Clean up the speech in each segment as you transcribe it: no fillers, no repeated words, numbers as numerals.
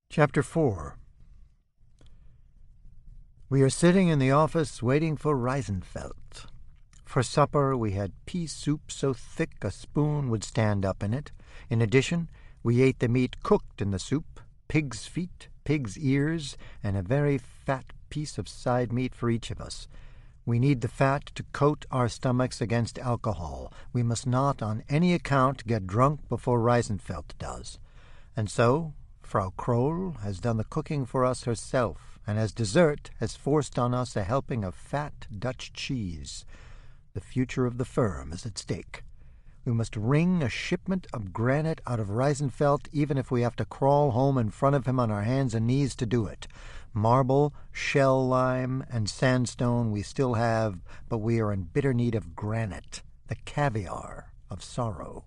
Chapter 4. We are sitting in the office waiting for Reisenfeld. For supper we had pea soup so thick a spoon would stand up in it. In addition, we ate the meat cooked in the soup, pig's feet, pig's ears, and a very fat piece of side meat for each of us. We need the fat to coat our stomachs against alcohol. We must not on any account get drunk before Reisenfeld does. And so Frau Kroll has done the cooking for us herself, and as dessert has forced on us a helping of fat Dutch cheese. The future of the firm is at stake. We must wring a shipment of granite out of Reisenfeld, even if we have to crawl home in front of him on our hands and knees to do it. Marble, shell lime, and sandstone we still have, but we are in bitter need of granite, the caviar of sorrow.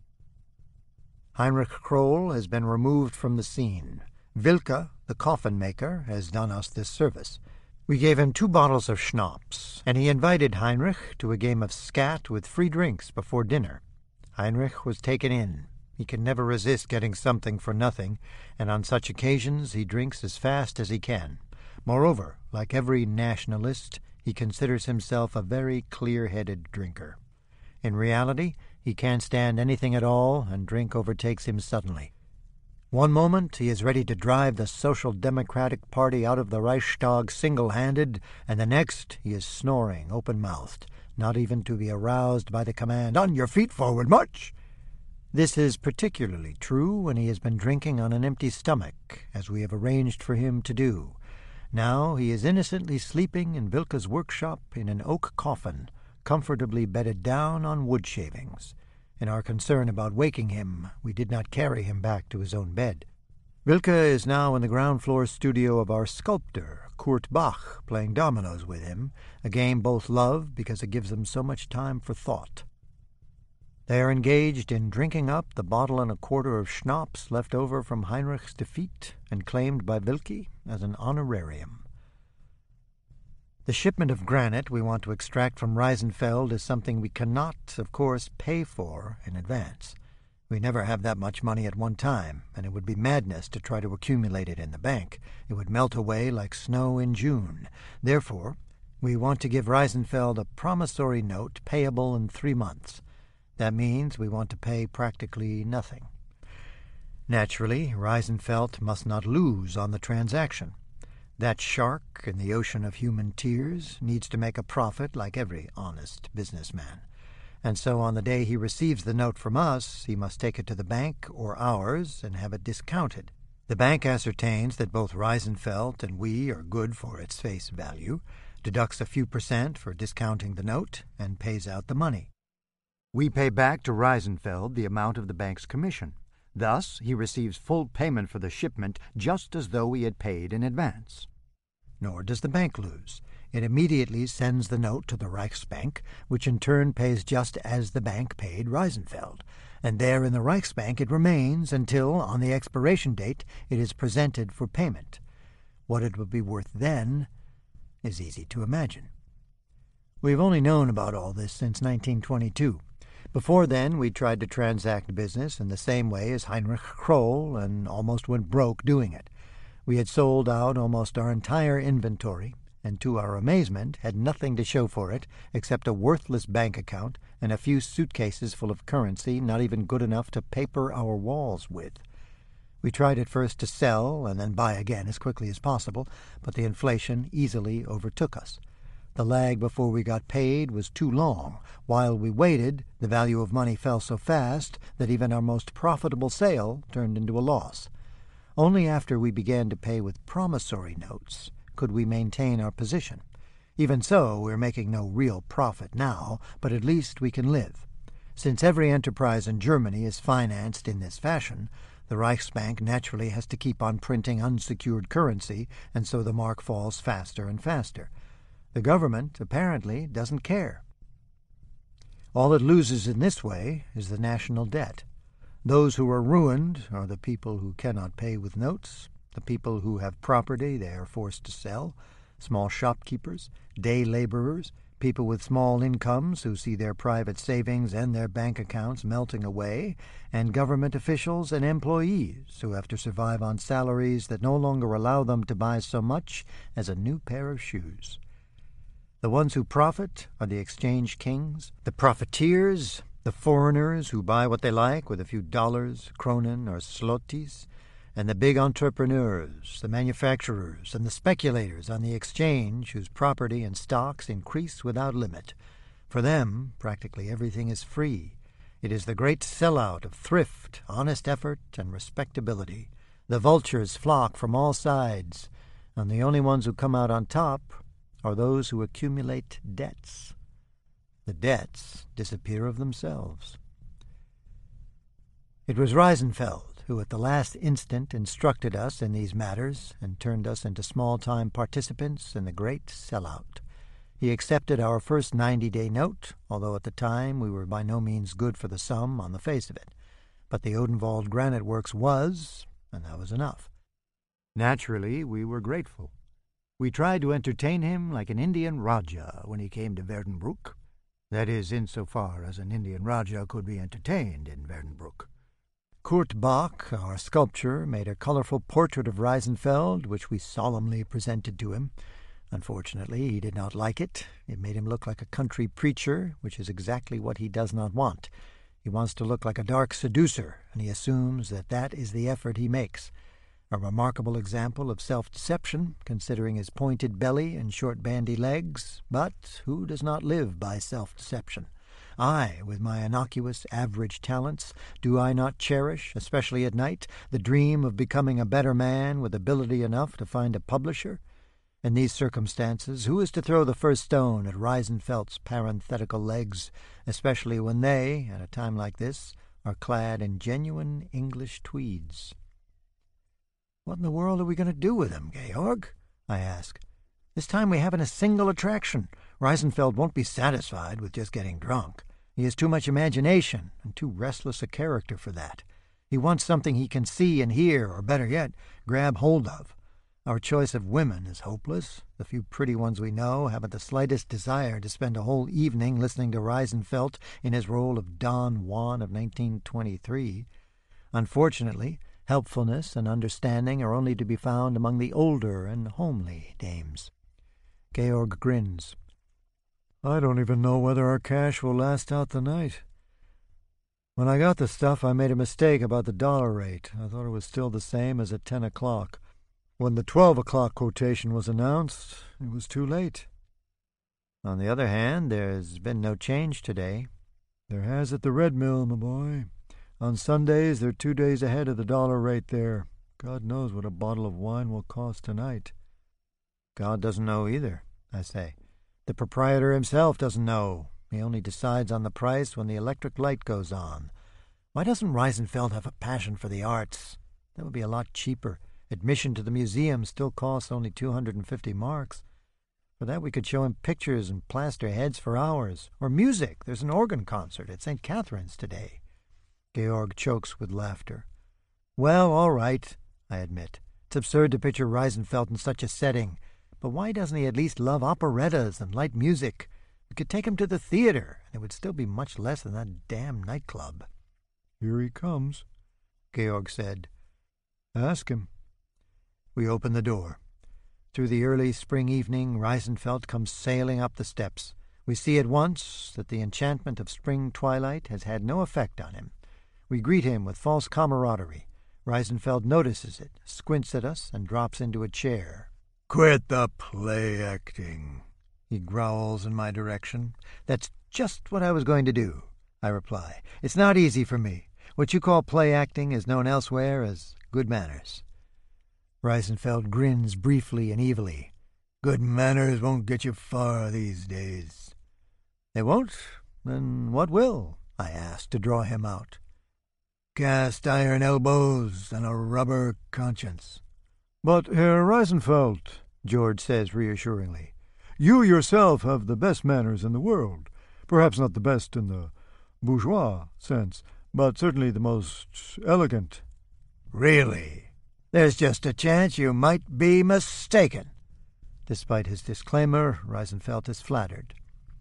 Heinrich Kroll has been removed from the scene. Wilke, the coffin-maker, has done us this service. We gave him 2 bottles of schnapps, and he invited Heinrich to a game of skat with free drinks before dinner. Heinrich was taken in. He can never resist getting something for nothing, and on such occasions he drinks as fast as he can. Moreover, like every nationalist, he considers himself a very clear-headed drinker. In reality, he can't stand anything at all, and drink overtakes him suddenly. One moment he is ready to drive the Social Democratic Party out of the Reichstag single-handed, and the next he is snoring open-mouthed, not even to be aroused by the command, "On your feet, forward, march!" This is particularly true when he has been drinking on an empty stomach, as we have arranged for him to do. Now he is innocently sleeping in Wilke's workshop in an oak coffin, comfortably bedded down on wood shavings. In our concern about waking him, we did not carry him back to his own bed. Wilke is now in the ground-floor studio of our sculptor, Kurt Bach, playing dominoes with him, a game both love because it gives them so much time for thought. They are engaged in drinking up the 1.25 bottles of schnapps left over from Heinrich's defeat and claimed by Wilke as an honorarium. The shipment of granite we want to extract from Reisenfeld is something we cannot, of course, pay for in advance. We never have that much money at one time, and it would be madness to try to accumulate it in the bank. It would melt away like snow in June. Therefore, we want to give Reisenfeld a promissory note payable in 3 months. That means we want to pay practically nothing. Naturally, Reisenfeld must not lose on the transaction. That shark in the ocean of human tears needs to make a profit like every honest businessman. And so on the day he receives the note from us, he must take it to the bank or ours and have it discounted. The bank ascertains that both Reisenfeld and we are good for its face value, deducts a few % for discounting the note, and pays out the money. We pay back to Reisenfeld the amount of the bank's commission. Thus, he receives full payment for the shipment just as though he had paid in advance. Nor does the bank lose. It immediately sends the note to the Reichsbank, which in turn pays just as the bank paid Reisenfeld. And there in the Reichsbank it remains until, on the expiration date, it is presented for payment. What it will be worth then is easy to imagine. We have only known about all this since 1922. Before then, we tried to transact business in the same way as Heinrich Kroll and almost went broke doing it. We had sold out almost our entire inventory, and to our amazement had nothing to show for it except a worthless bank account and a few suitcases full of currency not even good enough to paper our walls with. We tried at first to sell and then buy again as quickly as possible, but the inflation easily overtook us. The lag before we got paid was too long. While we waited, the value of money fell so fast that even our most profitable sale turned into a loss. Only after we began to pay with promissory notes could we maintain our position. Even so, we're making no real profit now, but at least we can live. Since every enterprise in Germany is financed in this fashion, the Reichsbank naturally has to keep on printing unsecured currency, and so the mark falls faster and faster. The government, apparently, doesn't care. All it loses in this way is the national debt. Those who are ruined are the people who cannot pay with notes, the people who have property they are forced to sell, small shopkeepers, day laborers, people with small incomes who see their private savings and their bank accounts melting away, and government officials and employees who have to survive on salaries that no longer allow them to buy so much as a new pair of shoes. The ones who profit are the exchange kings, the profiteers, the foreigners who buy what they like with a few dollars, kronen, or zlotys, and the big entrepreneurs, the manufacturers, and the speculators on the exchange whose property and stocks increase without limit. For them, practically everything is free. It is the great sellout of thrift, honest effort, and respectability. The vultures flock from all sides, and the only ones who come out on top are those who accumulate debts. The debts disappear of themselves. It was Reisenfeld who at the last instant instructed us in these matters and turned us into small-time participants in the great sellout. He accepted our first 90-day note, although at the time we were by no means good for the sum on the face of it. But the Odenwald Granite Works was, and that was enough. Naturally, we were grateful. We tried to entertain him like an Indian Rajah when he came to Werdenbruck. That is, insofar as an Indian Rajah could be entertained in Werdenbruck. Kurt Bach, our sculptor, made a colorful portrait of Reisenfeld, which we solemnly presented to him. Unfortunately, he did not like it. It made him look like a country preacher, which is exactly what he does not want. He wants to look like a dark seducer, and he assumes that that is the effort he makes. A remarkable example of self-deception, considering his pointed belly and short bandy legs, but who does not live by self-deception? I, with my innocuous, average talents, do I not cherish, especially at night, the dream of becoming a better man with ability enough to find a publisher? In these circumstances, who is to throw the first stone at Reisenfeldt's parenthetical legs, especially when they, at a time like this, are clad in genuine English tweeds? "What in the world are we going to do with him, Georg?" I ask. "This time we haven't a single attraction. Reisenfeld won't be satisfied with just getting drunk. He has too much imagination and too restless a character for that. He wants something he can see and hear, or better yet, grab hold of. Our choice of women is hopeless. The few pretty ones we know haven't the slightest desire to spend a whole evening listening to Reisenfeldt in his role of Don Juan of 1923. Unfortunately, helpfulness and understanding are only to be found among the older and homely dames." Georg grins. "I don't even know whether our cash will last out the night. When I got the stuff, I made a mistake about the dollar rate. I thought it was still the same as at 10 o'clock. When the 12 o'clock quotation was announced, it was too late." "On the other hand, there's been no change today." "There has at the Red Mill, my boy. On Sundays, they're 2 days ahead of the dollar rate there. God knows what a bottle of wine will cost tonight." "God doesn't know either," I say. "The proprietor himself doesn't know. He only decides on the price when the electric light goes on. Why doesn't Reisenfeld have a passion for the arts? That would be a lot cheaper. Admission to the museum still costs only 250 marks. For that we could show him pictures and plaster heads for hours. Or music. There's an organ concert at St. Catherine's today." Georg chokes with laughter. "Well, all right," I admit. "It's absurd to picture Reisenfeld in such a setting. But why doesn't he at least love operettas and light music? We could take him to the theater, and it would still be much less than that damn nightclub." "Here he comes," Georg said. "Ask him." We open the door. Through the early spring evening, Reisenfeldt comes sailing up the steps. We see at once that the enchantment of spring twilight has had no effect on him. We greet him with false camaraderie. Reisenfeld notices it, squints at us, and drops into a chair. "Quit the play-acting," he growls in my direction. "That's just what I was going to do," I reply. "It's not easy for me. What you call play-acting is known elsewhere as good manners." Reisenfeld grins briefly and evilly. "Good manners won't get you far these days." "They won't? Then what will?" I ask, to draw him out. "Cast iron elbows and a rubber conscience." "But, Herr Reisenfeld," George says reassuringly, "you yourself have the best manners in the world. Perhaps not the best in the bourgeois sense, but certainly the most elegant." "Really? There's just a chance you might be mistaken." Despite his disclaimer, Reisenfeld is flattered.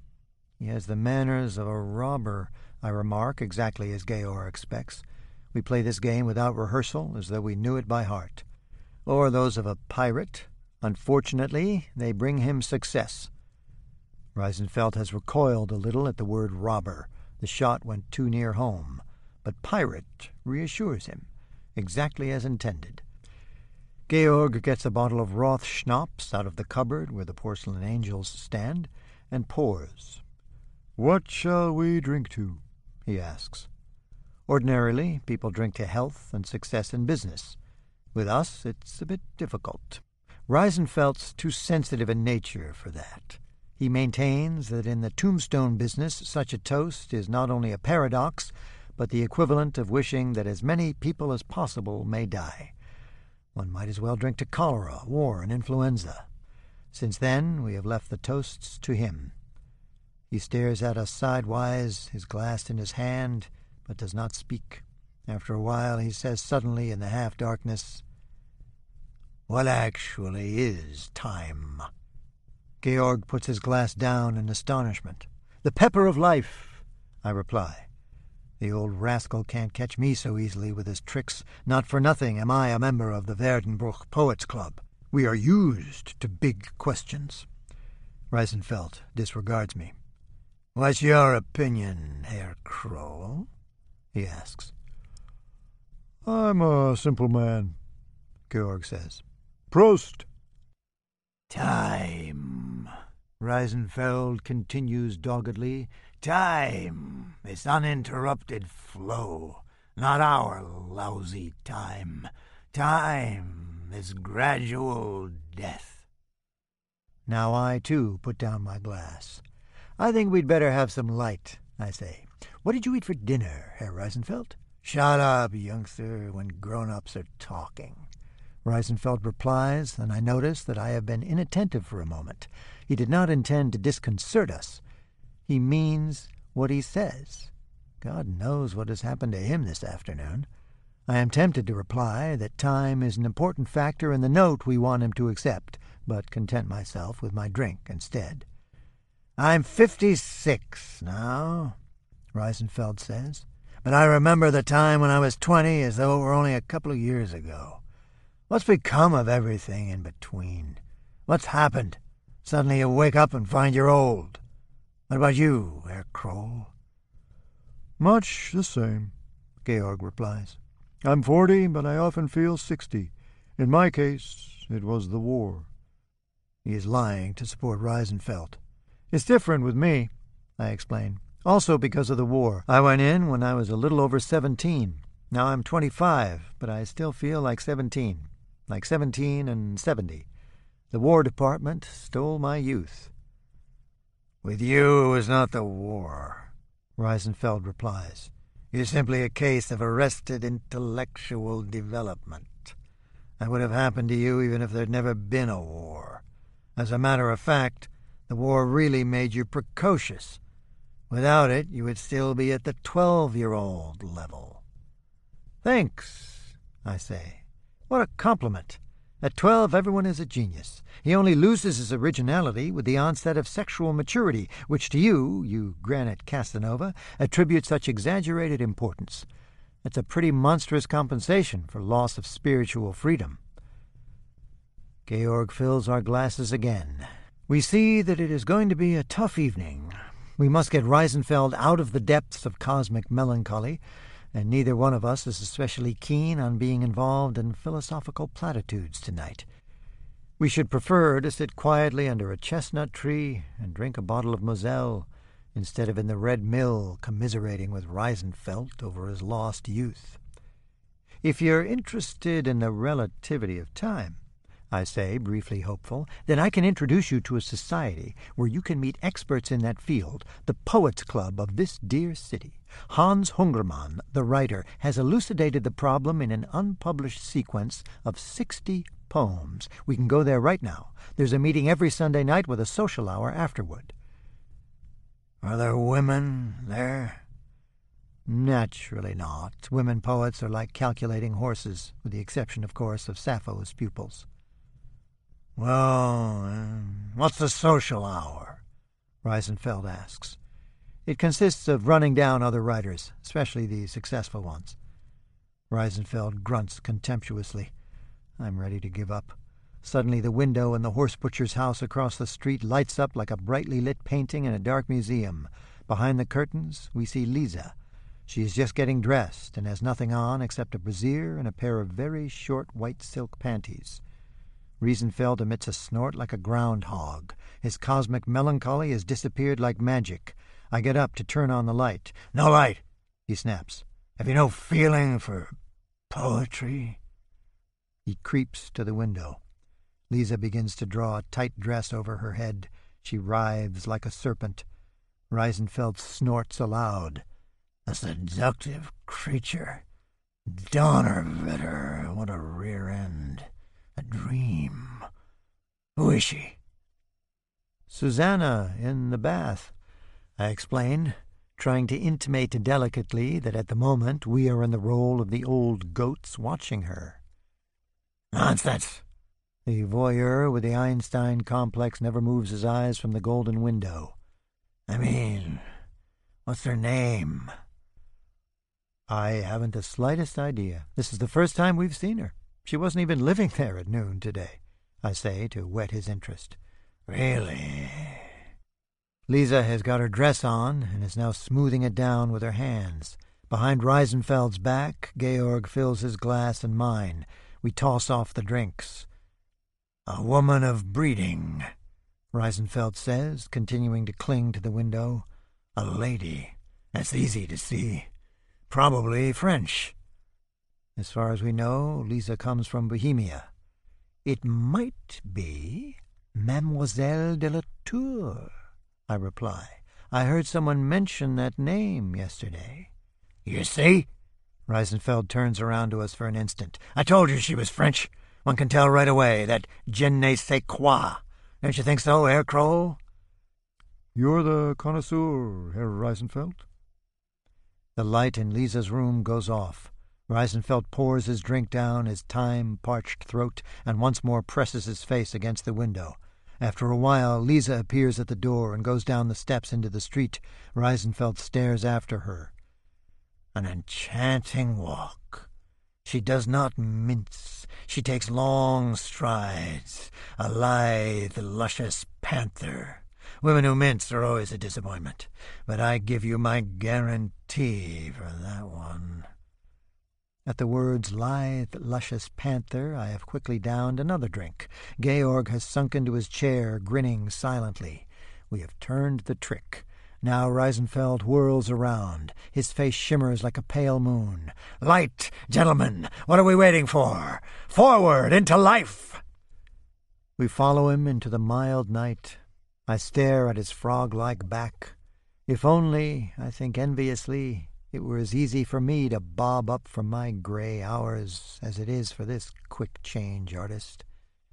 He has the manners of a robber, I remark, exactly as Georg expects. We play this game without rehearsal, as though we knew it by heart. Or those of a pirate. Unfortunately, they bring him success. Reisenfeld has recoiled a little at the word robber. The shot went too near home. But pirate reassures him, exactly as intended. Georg gets a bottle of Roth schnapps out of the cupboard where the porcelain angels stand, and pours. "What shall we drink to?" he asks. Ordinarily, people drink to health and success in business. With us, it's a bit difficult. Reisenfeld's too sensitive a nature for that. He maintains that in the tombstone business such a toast is not only a paradox, but the equivalent of wishing that as many people as possible may die. One might as well drink to cholera, war, and influenza. Since then, we have left the toasts to him. He stares at us sidewise, his glass in his hand, but does not speak. After a while, he says suddenly in the half-darkness, "What actually is time?" Georg puts his glass down in astonishment. "The pepper of life," I reply. The old rascal can't catch me so easily with his tricks. Not for nothing am I a member of the Werdenbruch Poets Club. We are used to big questions. Reisenfeld disregards me. "What's your opinion, Herr Kroll?" he asks. "I'm a simple man," Georg says. "Prost!" "Time," Reisenfeld continues doggedly. "Time, its uninterrupted flow, not our lousy time. Time, its gradual death." Now I, too, put down my glass. "I think we'd better have some light," I say. "What did you eat for dinner, Herr Reisenfeld?" "Shut up, youngster, when grown-ups are talking," Reisenfeld replies, and I notice that I have been inattentive for a moment. He did not intend to disconcert us. He means what he says. God knows what has happened to him this afternoon. I am tempted to reply that time is an important factor in the note we want him to accept, but content myself with my drink instead. "I'm 56 now," Reisenfeld says, "but I remember the time when I was 20 as though it were only a couple of years ago. What's become of everything in between? What's happened? Suddenly you wake up and find you're old. What about you, Herr Kroll?" "Much the same," Georg replies. "I'm 40, but I often feel 60. In my case, it was the war." He is lying to support Reisenfeld. "It's different with me," I explain. "Also because of the war. I went in when I was a little over 17. Now I'm 25, but I still feel like 17. Like 17 and 70. The War Department stole my youth." "With you, it was not the war," Reisenfeld replies. "You're simply a case of arrested intellectual development. That would have happened to you even if there'd never been a war. As a matter of fact, the war really made you precocious. Without it, you would still be at the 12-year-old level." "Thanks," I say. "What a compliment. At 12, everyone is a genius. He only loses his originality with the onset of sexual maturity, which to you, you granite Casanova, attribute such exaggerated importance. That's a pretty monstrous compensation for loss of spiritual freedom." Georg fills our glasses again. We see that it is going to be a tough evening. We must get Reisenfeld out of the depths of cosmic melancholy, and neither one of us is especially keen on being involved in philosophical platitudes tonight. We should prefer to sit quietly under a chestnut tree and drink a bottle of Moselle, instead of in the Red Mill commiserating with Reisenfeld over his lost youth. "If you're interested in the relativity of time," I say, briefly hopeful, "then I can introduce you to a society where you can meet experts in that field, the Poets Club of this dear city. Hans Hungermann, the writer, has elucidated the problem in an unpublished sequence of 60 poems. We can go there right now. There's a meeting every Sunday night with a social hour afterward." "Are there women there?" "Naturally not. Women poets are like calculating horses, with the exception, of course, of Sappho's pupils." "Well, what's the social hour?" Reisenfeld asks. It consists of running down other writers, especially the successful ones. Reisenfeld grunts contemptuously. I'm ready to give up. Suddenly the window in the horse butcher's house across the street lights up like a brightly lit painting in a dark museum. Behind the curtains we see Lisa. She is just getting dressed and has nothing on except a brassiere and a pair of very short white silk panties. Reisenfeld emits a snort like a groundhog. His cosmic melancholy has disappeared like magic. I get up to turn on the light. "No light," he snaps. "Have you no feeling for poetry?" He creeps to the window. Lisa begins to draw a tight dress over her head. She writhes like a serpent. Reisenfeld snorts aloud. "A seductive creature. Donnerwetter, what a rear end. A dream. Who is she?" "Susanna, in the bath," I explain, trying to intimate delicately that at the moment we are in the role of the old goats watching her. "Nonsense!" The voyeur with the Einstein complex never moves his eyes from the golden window. "I mean, what's her name?" "I haven't the slightest idea. This is the first time we've seen her. She wasn't even living there at noon today," I say to whet his interest. "Really?" Lisa has got her dress on and is now smoothing it down with her hands. Behind Reisenfeld's back, Georg fills his glass and mine. We toss off the drinks. "A woman of breeding," Reisenfeld says, continuing to cling to the window. "A lady. That's easy to see. Probably French." As far as we know, Lisa comes from Bohemia. "It might be Mademoiselle de la Tour," I reply. "I heard someone mention that name yesterday." "You see?" Reisenfeld turns around to us for an instant. "I told you she was French. One can tell right away, that je ne sais quoi. Don't you think so, Herr Kroll?" "You're the connoisseur, Herr Reisenfeld." The light in Lisa's room goes off. Reisenfeld pours his drink down his time-parched throat and once more presses his face against the window. After a while, Lisa appears at the door and goes down the steps into the street. Reisenfeld stares after her. "An enchanting walk. She does not mince. She takes long strides. A lithe, luscious panther. Women who mince are always a disappointment, but I give you my guarantee for that one." At the words lithe, luscious panther, I have quickly downed another drink. Georg has sunk into his chair, grinning silently. We have turned the trick. Now Reisenfeld whirls around. His face shimmers like a pale moon. "Light, gentlemen! What are we waiting for? Forward into life!" We follow him into the mild night. I stare at his frog-like back. If only, I think enviously, it were as easy for me to bob up from my gray hours as it is for this quick-change artist.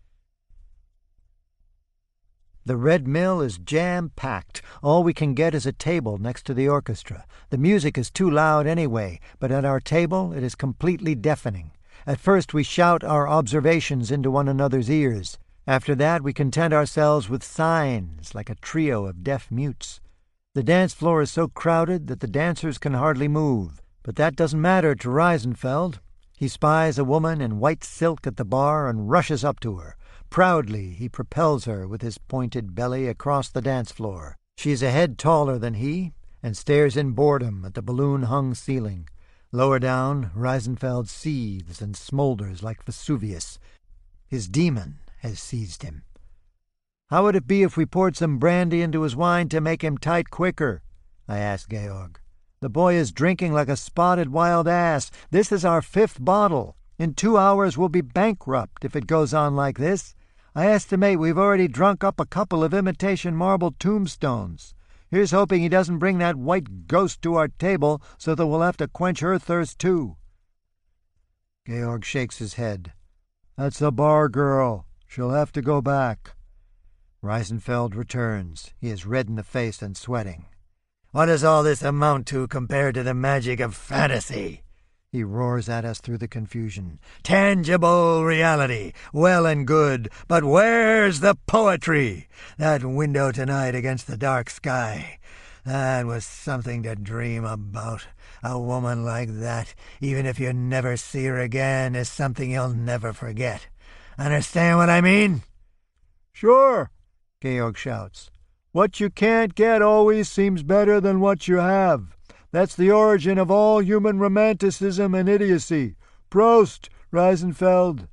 The Red Mill is jam-packed. All we can get is a table next to the orchestra. The music is too loud anyway, but at our table it is completely deafening. At first we shout our observations into one another's ears. After that we content ourselves with signs, like a trio of deaf mutes. The dance floor is so crowded that the dancers can hardly move. But that doesn't matter to Reisenfeld. He spies a woman in white silk at the bar and rushes up to her. Proudly he propels her with his pointed belly across the dance floor. She is a head taller than he, and stares in boredom at the balloon-hung ceiling. Lower down, Reisenfeld seethes and smolders like Vesuvius. His demon has seized him. "How would it be if we poured some brandy into his wine to make him tight quicker?" I asked Georg. "The boy is drinking like a spotted wild ass. This is our 5th bottle. In 2 hours we'll be bankrupt if it goes on like this. I estimate we've already drunk up a couple of imitation marble tombstones. Here's hoping he doesn't bring that white ghost to our table so that we'll have to quench her thirst too." Georg shakes his head. "That's the bar girl. She'll have to go back." Reisenfeld returns. He is red in the face and sweating. "What does all this amount to compared to the magic of fantasy?" he roars at us through the confusion. "Tangible reality, well and good, but where's the poetry? That window tonight against the dark sky, That was something to dream about. A woman like that, even if you never see her again, is something you'll never forget. Understand what I mean?" "Sure," Georg shouts. "What you can't get always seems better than what you have. That's the origin of all human romanticism and idiocy. Prost, Reisenfeld."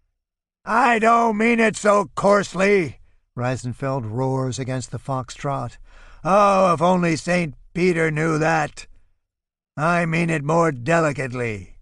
"I don't mean it so coarsely," Reisenfeld roars against the foxtrot. "Oh, if only St. Peter knew that. I mean it more delicately."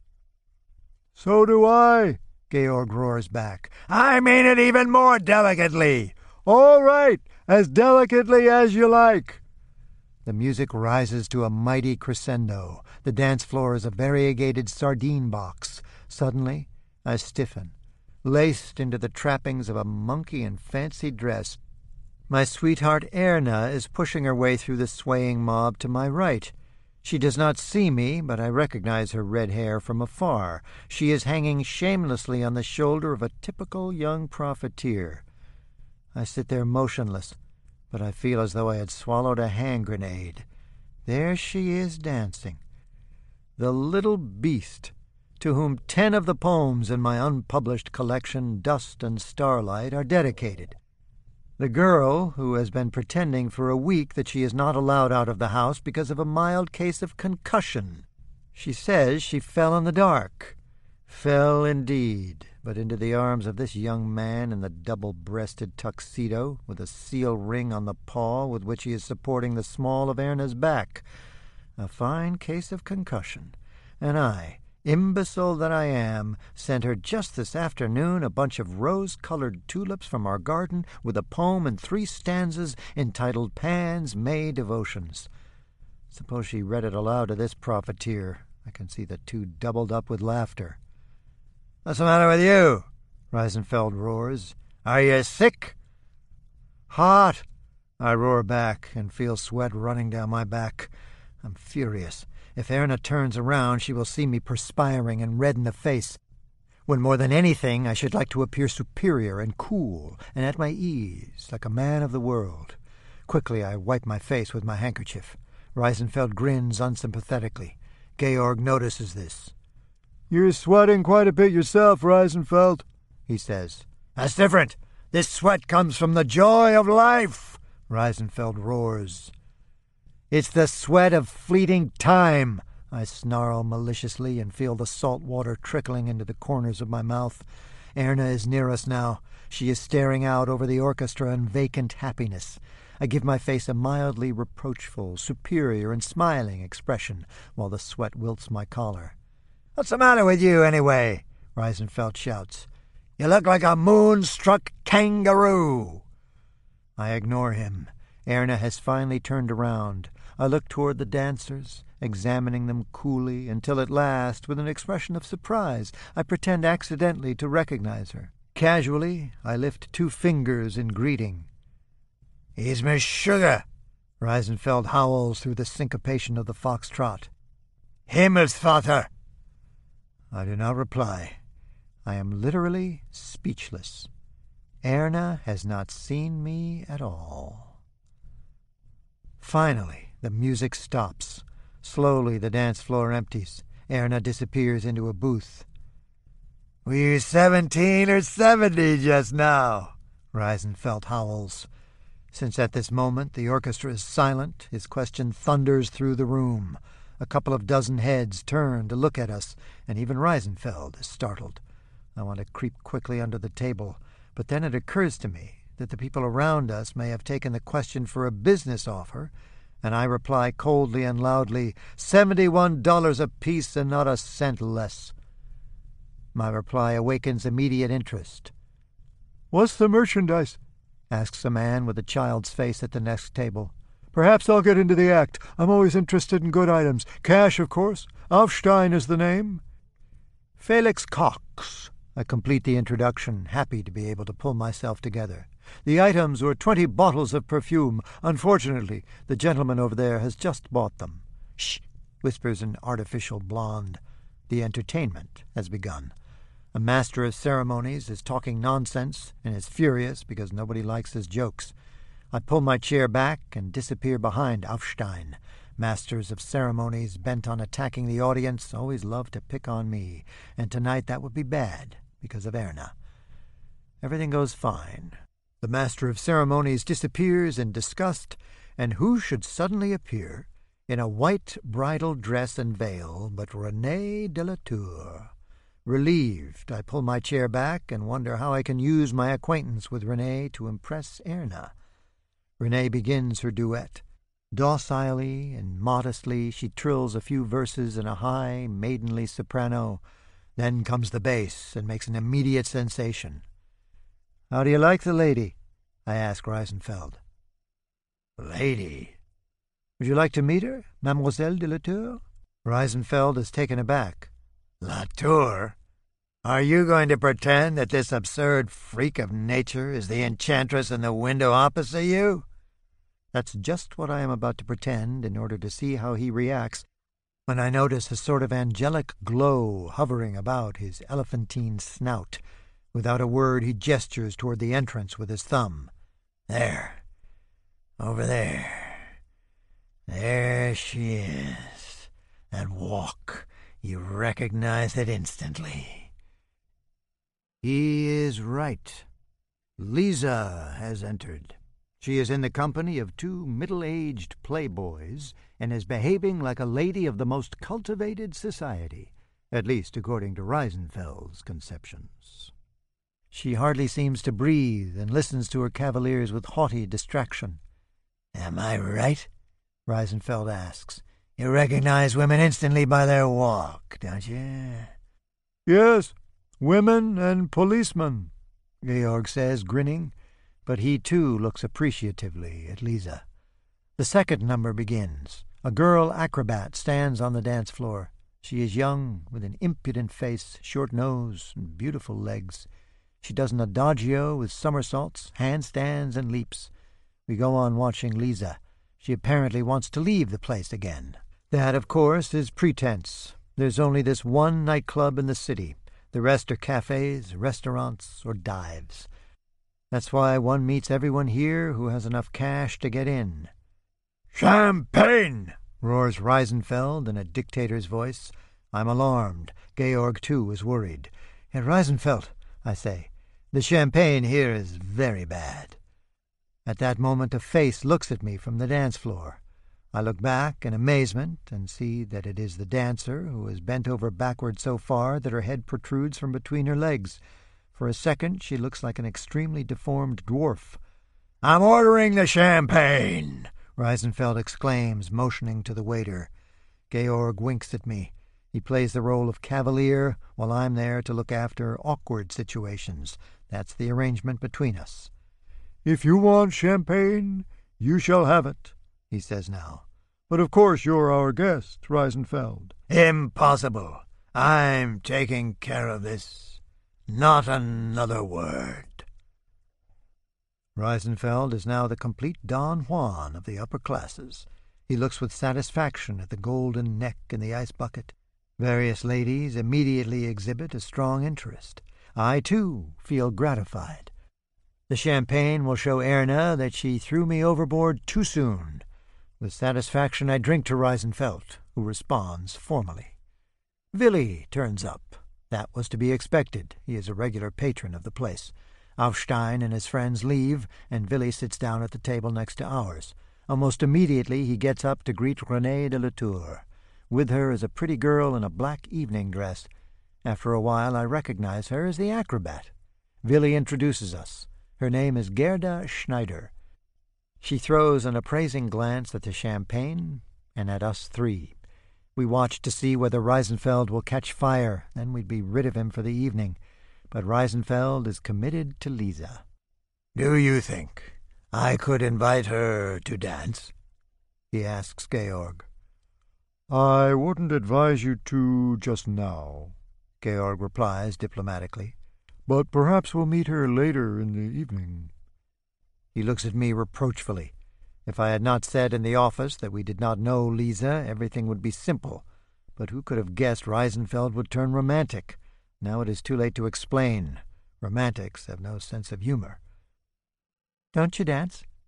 "So do I," Georg roars back. "I mean it even more delicately." "All right, as delicately as you like." The music rises to a mighty crescendo. The dance floor is a variegated sardine box. Suddenly, I stiffen, laced into the trappings of a monkey in fancy dress. My sweetheart Erna is pushing her way through the swaying mob to my right. She does not see me, but I recognize her red hair from afar. She is hanging shamelessly on the shoulder of a typical young profiteer. I sit there motionless, but I feel as though I had swallowed a hand grenade. There she is dancing. The little beast, to whom 10 of the poems in my unpublished collection, Dust and Starlight, are dedicated. The girl who has been pretending for a week that she is not allowed out of the house because of a mild case of concussion. She says she fell in the dark. Fell indeed, but into the arms of this young man in the double-breasted tuxedo, with a seal ring on the paw with which he is supporting the small of Erna's back. A fine case of concussion. And I, imbecile that I am, sent her just this afternoon a bunch of rose-colored tulips from our garden with a poem in 3 stanzas entitled Pan's May Devotions. Suppose she read it aloud to this profiteer. I can see the two doubled up with laughter. "What's the matter with you?" Reisenfeld roars. "Are you sick?" "Hot," I roar back and feel sweat running down my back. I'm furious. If Erna turns around, she will see me perspiring and red in the face, when more than anything I should like to appear superior and cool and at my ease, like a man of the world. Quickly I wipe my face with my handkerchief. Reisenfeld grins unsympathetically. Georg notices this. "You're sweating quite a bit yourself, Reisenfeld," he says. "That's different. This sweat comes from the joy of life," Reisenfeld roars. "It's the sweat of fleeting time," I snarl maliciously and feel the salt water trickling into the corners of my mouth. Erna is near us now. She is staring out over the orchestra in vacant happiness. I give my face a mildly reproachful, superior, and smiling expression, while the sweat wilts my collar. "What's the matter with you, anyway?" Reisenfeld shouts. "You look like a moon-struck kangaroo." I ignore him. Erna has finally turned around. I look toward the dancers, examining them coolly, until at last, with an expression of surprise, I pretend accidentally to recognize her. Casually, I lift 2 fingers in greeting. "He's Miss Sugar," Reisenfeld howls through the syncopation of the foxtrot. "Himmelsvater!" I do not reply. I am literally speechless. Erna has not seen me at all. Finally, the music stops. Slowly the dance floor empties. Erna disappears into a booth. "Were you 17 or 70 just now?" Reisenfeld howls. Since at this moment the orchestra is silent, his question thunders through the room. A couple of dozen heads turn to look at us, and even Reisenfeld is startled. I want to creep quickly under the table, but then it occurs to me that the people around us may have taken the question for a business offer, and I reply coldly and loudly, $71 apiece and not a cent less. My reply awakens immediate interest. "What's the merchandise?" asks a man with a child's face at the next table. "Perhaps I'll get into the act. I'm always interested in good items. Cash, of course. Aufstein is the name." "Felix Cox." I complete the introduction, happy to be able to pull myself together. "The items were 20 bottles of perfume. Unfortunately, the gentleman over there has just bought them." "Shh," whispers an artificial blonde. The entertainment has begun. A master of ceremonies is talking nonsense and is furious because nobody likes his jokes. I pull my chair back and disappear behind Aufstein. Masters of ceremonies bent on attacking the audience always love to pick on me, and tonight that would be bad because of Erna. Everything goes fine. The master of ceremonies disappears in disgust, and who should suddenly appear in a white bridal dress and veil but Renée de la Tour. Relieved, I pull my chair back and wonder how I can use my acquaintance with Renée to impress Erna. Renée begins her duet. Docilely and modestly she trills a few verses in a high, maidenly soprano. Then comes the bass and makes an immediate sensation. "How do you like the lady?" I ask Reisenfeld. "Lady? Would you like to meet her, Mademoiselle de la Tour?" Reisenfeld is taken aback. "La Tour? Are you going to pretend that this absurd freak of nature is the enchantress in the window opposite you?" That's just what I am about to pretend in order to see how he reacts when I notice a sort of angelic glow hovering about his elephantine snout. Without a word, he gestures toward the entrance with his thumb. "There. Over there. There she is. That walk. You recognize it instantly." He is right. Lisa has entered. She is in the company of two middle-aged playboys and is behaving like a lady of the most cultivated society, at least according to Reisenfeld's conceptions. She hardly seems to breathe and listens to her cavaliers with haughty distraction. "Am I right?" Reisenfeld asks. "You recognize women instantly by their walk, don't you?" "Yes, women and policemen," Georg says, grinning, but he too looks appreciatively at Lisa. The second number begins. A girl acrobat stands on the dance floor. She is young, with an impudent face, short nose, and beautiful legs. She does an adagio with somersaults, handstands, and leaps. We go on watching Lisa. She apparently wants to leave the place again. That, of course, is pretense. There's only this one nightclub in the city. The rest are cafes, restaurants, or dives. That's why one meets everyone here who has enough cash to get in. "Champagne!" roars Reisenfeld in a dictator's voice. I'm alarmed. Georg, too, is worried. "Herr Reisenfeld," I say, "the champagne here is very bad." At that moment a face looks at me from the dance floor. I look back in amazement and see that it is the dancer, who is bent over backward so far that her head protrudes from between her legs. For a second she looks like an extremely deformed dwarf. "I'm ordering the champagne!" Reisenfeld exclaims, motioning to the waiter. Georg winks at me. He plays the role of cavalier while I'm there to look after awkward situations. That's the arrangement between us. "If you want champagne, you shall have it," he says now. "But of course you're our guest, Reisenfeld." "Impossible. I'm taking care of this. Not another word." Reisenfeld is now the complete Don Juan of the upper classes. He looks with satisfaction at the golden neck in the ice bucket. Various ladies immediately exhibit a strong interest. I, too, feel gratified. The champagne will show Erna that she threw me overboard too soon. With satisfaction I drink to Reisenfeld, who responds formally. Willi turns up. That was to be expected. He is a regular patron of the place. Aufstein and his friends leave, and Willi sits down at the table next to ours. Almost immediately he gets up to greet Renée de la Tour. With her is a pretty girl in a black evening dress. After a while I recognize her as the acrobat. Willi introduces us. Her name is Gerda Schneider. She throws an appraising glance at the champagne and at us three. We watch to see whether Reisenfeld will catch fire, then we'd be rid of him for the evening. But Reisenfeld is committed to Lisa. "Do you think I could invite her to dance?" he asks Georg. "I wouldn't advise you to just now," Georg replies diplomatically. "But perhaps we'll meet her later in the evening." He looks at me reproachfully. If I had not said in the office that we did not know Lisa, everything would be simple. But who could have guessed Reisenfeld would turn romantic? Now it is too late to explain. Romantics have no sense of humor. "Don't you dance?"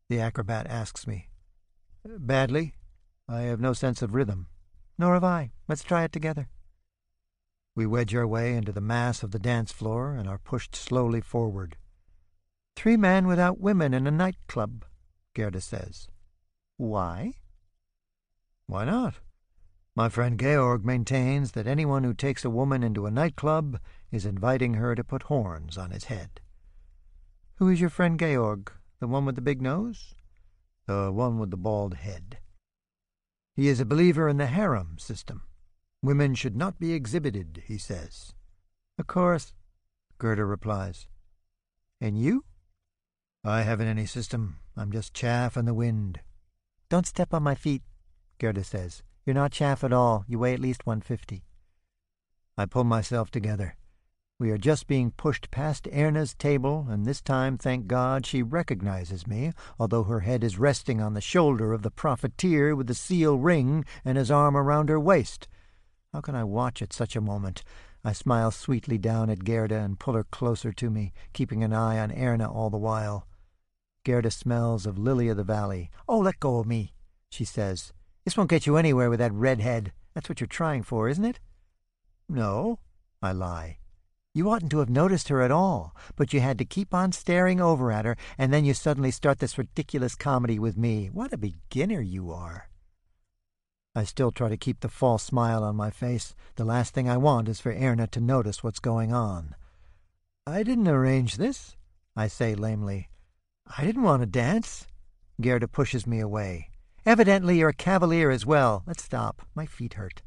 the acrobat asks me. Badly. I have no sense of rhythm. Nor have I. Let's try it together. We wedge our way into the mass of the dance floor and are pushed slowly forward. 3 men without women in a nightclub, Gerda says. Why? Why not? My friend Georg maintains that anyone who takes a woman into a nightclub is inviting her to put horns on his head. Who is your friend Georg? The one with the big nose? The one with the bald head. He is a believer in the harem system. Women should not be exhibited, he says. Of course, Gerda replies. And you? I haven't any system. I'm just chaff in the wind. Don't step on my feet, Gerda says. You're not chaff at all. You weigh at least 150. I pull myself together. We are just being pushed past Erna's table, and this time, thank God, she recognizes me, although her head is resting on the shoulder of the profiteer with the seal ring and his arm around her waist. How can I watch at such a moment? I smile sweetly down at Gerda and pull her closer to me, keeping an eye on Erna all the while. Gerda smells of lily of the valley. Oh, let go of me, she says. This won't get you anywhere with that red head. That's what you're trying for, isn't it? No, I lie. You oughtn't to have noticed her at all, but you had to keep on staring over at her, and then you suddenly start this ridiculous comedy with me. What a beginner you are. I still try to keep the false smile on my face. The last thing I want is for Erna to notice what's going on. I didn't arrange this, I say lamely. I didn't want to dance. Gerda pushes me away. Evidently you're a cavalier as well. Let's stop. My feet hurt.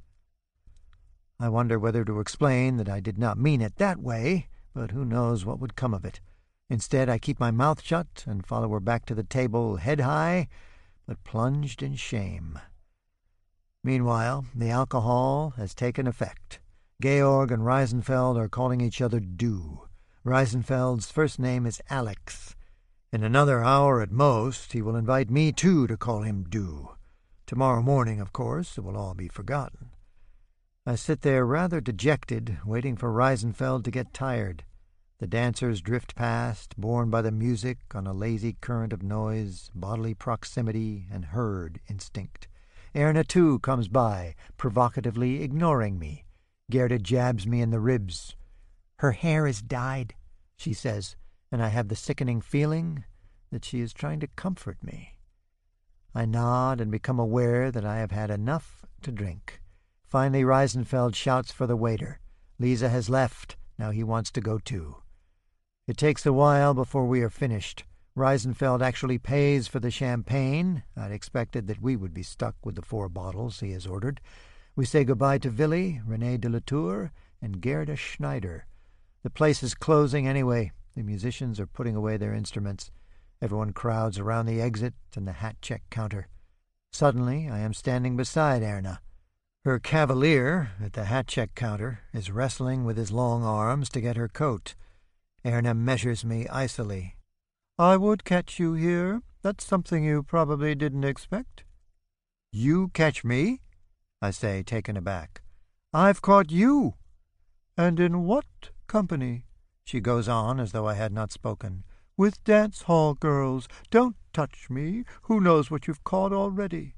I wonder whether to explain that I did not mean it that way, but who knows what would come of it. Instead, I keep my mouth shut and follow her back to the table, head high, but plunged in shame. Meanwhile, the alcohol has taken effect. Georg and Reisenfeld are calling each other Du. Reisenfeld's first name is Alex. In another hour at most, he will invite me too to call him Du. Tomorrow morning, of course, it will all be forgotten. I sit there rather dejected, waiting for Reisenfeld to get tired. The dancers drift past, borne by the music on a lazy current of noise, bodily proximity, and herd instinct. Erna, too, comes by, provocatively ignoring me. Gerda jabs me in the ribs. Her hair is dyed, she says, and I have the sickening feeling that she is trying to comfort me. I nod and become aware that I have had enough to drink. Finally, Reisenfeld shouts for the waiter. Lisa has left. Now he wants to go too. It takes a while before we are finished. Reisenfeld actually pays for the champagne. I'd expected that we would be stuck with the 4 bottles he has ordered. We say goodbye to Willy, René de la Tour, and Gerda Schneider. The place is closing anyway. The musicians are putting away their instruments. Everyone crowds around the exit and the hat-check counter. Suddenly, I am standing beside Erna. Her cavalier, at the hat-check counter, is wrestling with his long arms to get her coat. Erna measures me icily. I would catch you here. That's something you probably didn't expect. You catch me? I say, taken aback. I've caught you. And in what company? She goes on as though I had not spoken. With dance-hall girls. Don't touch me. Who knows what you've caught already?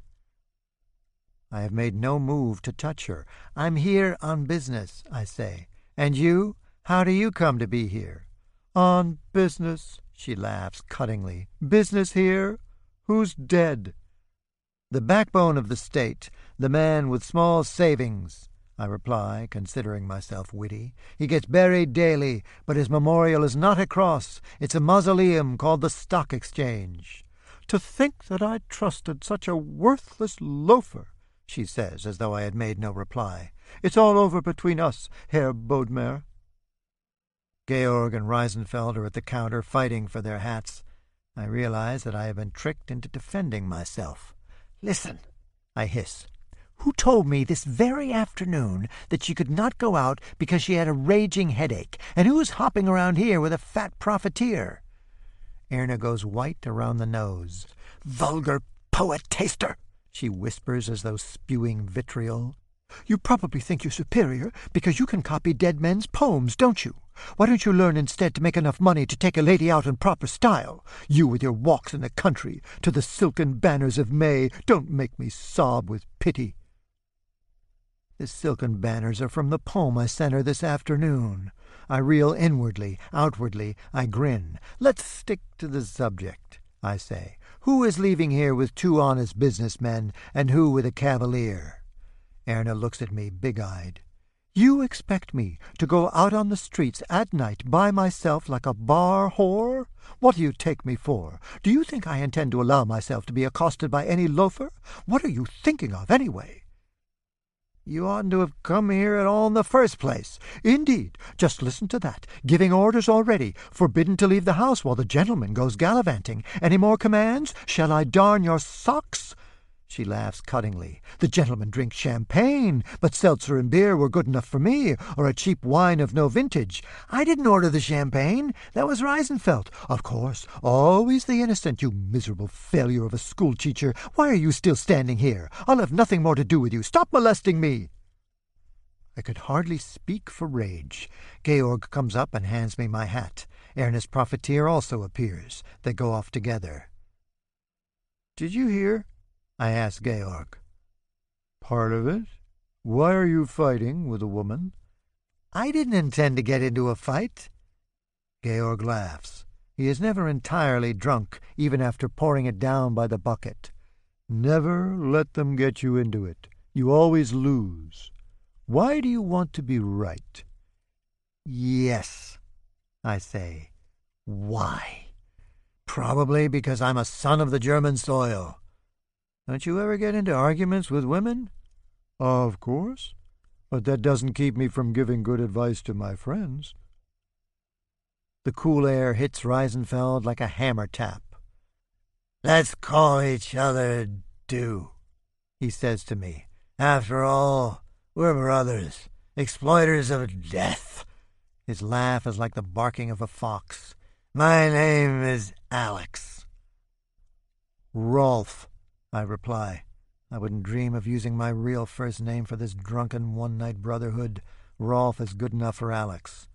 I have made no move to touch her. I'm here on business, I say. And you? How do you come to be here? On business, she laughs cuttingly. Business here? Who's dead? The backbone of the state, the man with small savings, I reply, considering myself witty. He gets buried daily, but his memorial is not a cross. It's a mausoleum called the Stock Exchange. To think that I trusted such a worthless loafer, she says, as though I had made no reply. It's all over between us, Herr Bodmer. Georg and Reisenfeld are at the counter fighting for their hats. I realize that I have been tricked into defending myself. Listen, I hiss. Who told me this very afternoon that she could not go out because she had a raging headache? And who's hopping around here with a fat profiteer? Erna goes white around the nose. Vulgar poet-taster, she whispers as though spewing vitriol. You probably think you're superior because you can copy dead men's poems, don't you? Why don't you learn instead to make enough money to take a lady out in proper style? You with your walks in the country, to the silken banners of May. Don't make me sob with pity. The silken banners are from the poem I sent her this afternoon. I reel inwardly, outwardly, I grin. Let's stick to the subject, I say. Who is leaving here with 2 honest businessmen, and who with a cavalier? Erna looks at me big-eyed. You expect me to go out on the streets at night by myself like a bar whore? What do you take me for? Do you think I intend to allow myself to be accosted by any loafer? What are you thinking of, anyway? You oughtn't to have come here at all in the first place. Indeed, just listen to that. Giving orders already. Forbidden to leave the house while the gentleman goes gallivanting. Any more commands? Shall I darn your socks? She laughs cuttingly. The gentleman drinks champagne, but seltzer and beer were good enough for me, or a cheap wine of no vintage. I didn't order the champagne. That was Reisenfeld. Of course, always the innocent, you miserable failure of a school-teacher. Why are you still standing here? I'll have nothing more to do with you. Stop molesting me. I could hardly speak for rage. Georg comes up and hands me my hat. Ernest Profiteer also appears. They go off together. Did you hear? I asked Georg. Part of it. Why are you fighting with a woman? I didn't intend to get into a fight. Georg laughs. He is never entirely drunk, even after pouring it down by the bucket. Never let them get you into it. You always lose. Why do you want to be right? Yes, I say. Why? Probably because I'm a son of the German soil. Don't you ever get into arguments with women? Of course, but that doesn't keep me from giving good advice to my friends. The cool air hits Reisenfeld like a hammer tap. Let's call each other Du, he says to me. After all, we're brothers, exploiters of death. His laugh is like the barking of a fox. My name is Alex. Rolf, I reply. I wouldn't dream of using my real first name for this drunken one-night brotherhood. Rolf is good enough for Alex.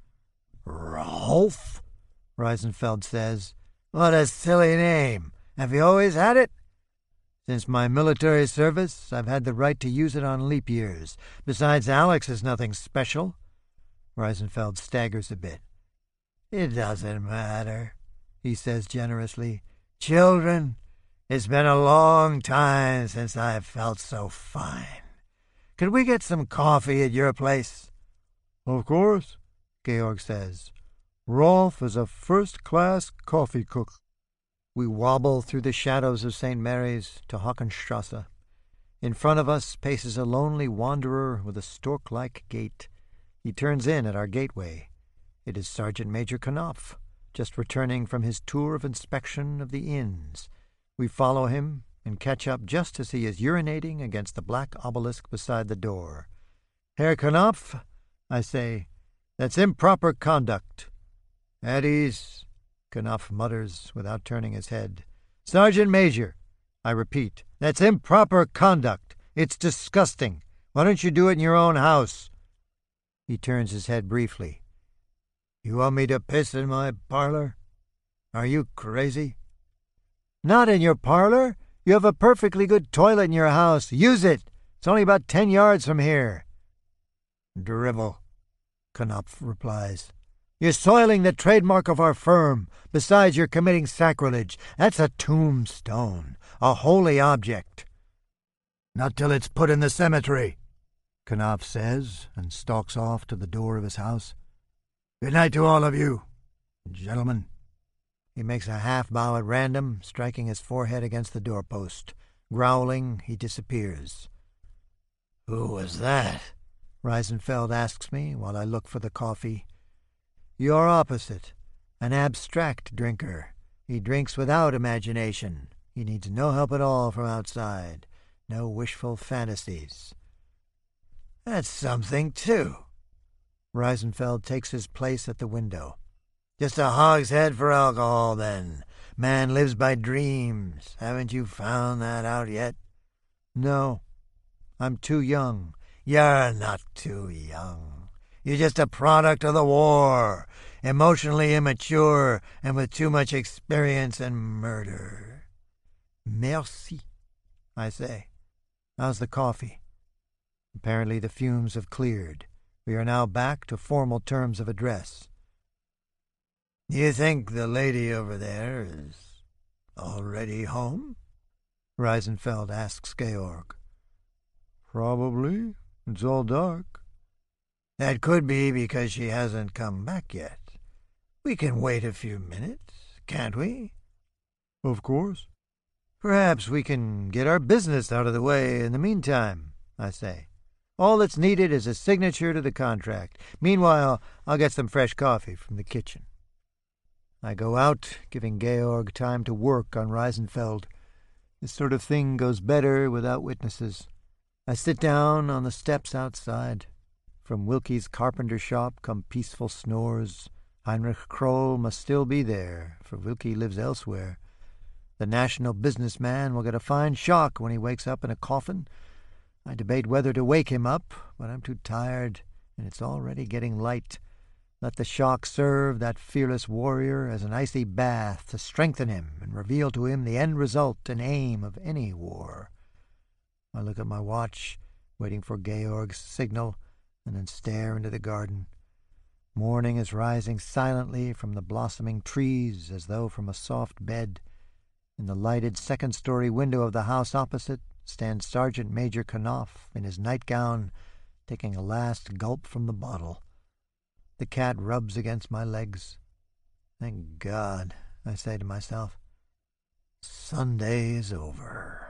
Rolf? Reisenfeld says. What a silly name. Have you always had it? Since my military service, I've had the right to use it on leap years. Besides, Alex is nothing special. Reisenfeld staggers a bit. It doesn't matter, he says generously. Children, it's been a long time since I've felt so fine. Could we get some coffee at your place? Of course, Georg says. Rolf is a first-class coffee cook. We wobble through the shadows of St. Mary's to Hockenstrasse. In front of us paces a lonely wanderer with a stork-like gait. He turns in at our gateway. It is Sergeant Major Knopf, just returning from his tour of inspection of the inns. We follow him and catch up just as he is urinating against the black obelisk beside the door. Herr Knopf, I say, that's improper conduct. At ease, Knopf mutters without turning his head. Sergeant Major, I repeat, that's improper conduct. It's disgusting. Why don't you do it in your own house? He turns his head briefly. You want me to piss in my parlor? Are you crazy? Not in your parlor. You have a perfectly good toilet in your house. Use it. It's only about 10 yards from here. Drivel, Knopf replies. You're soiling the trademark of our firm. Besides, you're committing sacrilege. That's a tombstone, a holy object. Not till it's put in the cemetery, Knopf says, and stalks off to the door of his house. Good night to all of you, gentlemen. He makes a half-bow at random, striking his forehead against the doorpost. Growling, he disappears. Who was that? Reisenfeld asks me while I look for the coffee. Your opposite, an abstract drinker. He drinks without imagination. He needs no help at all from outside, no wishful fantasies. That's something, too. Reisenfeld takes his place at the window. Just a hogshead for alcohol, then. Man lives by dreams. Haven't you found that out yet? No. I'm too young. You're not too young. You're just a product of the war, emotionally immature and with too much experience in murder. Merci, I say. How's the coffee? Apparently the fumes have cleared. We are now back to formal terms of address. You think the lady over there is already home? Reisenfeld asks Georg. Probably. It's all dark. That could be because she hasn't come back yet. We can wait a few minutes, can't we? Of course. Perhaps we can get our business out of the way in the meantime, I say. All that's needed is a signature to the contract. Meanwhile, I'll get some fresh coffee from the kitchen. I go out, giving Georg time to work on Reisenfeld. This sort of thing goes better without witnesses. I sit down on the steps outside. From Wilkie's carpenter shop come peaceful snores. Heinrich Kroll must still be there, for Wilkie lives elsewhere. The national businessman will get a fine shock when he wakes up in a coffin. I debate whether to wake him up, but I'm too tired, and it's already getting light. Let the shock serve that fearless warrior as an icy bath to strengthen him and reveal to him the end result and aim of any war. I look at my watch, waiting for Georg's signal, and then stare into the garden. Morning is rising silently from the blossoming trees as though from a soft bed. In the lighted second-story window of the house opposite stands Sergeant Major Knopf in his nightgown, taking a last gulp from the bottle. The cat rubs against my legs. Thank God, I say to myself. Sunday is over.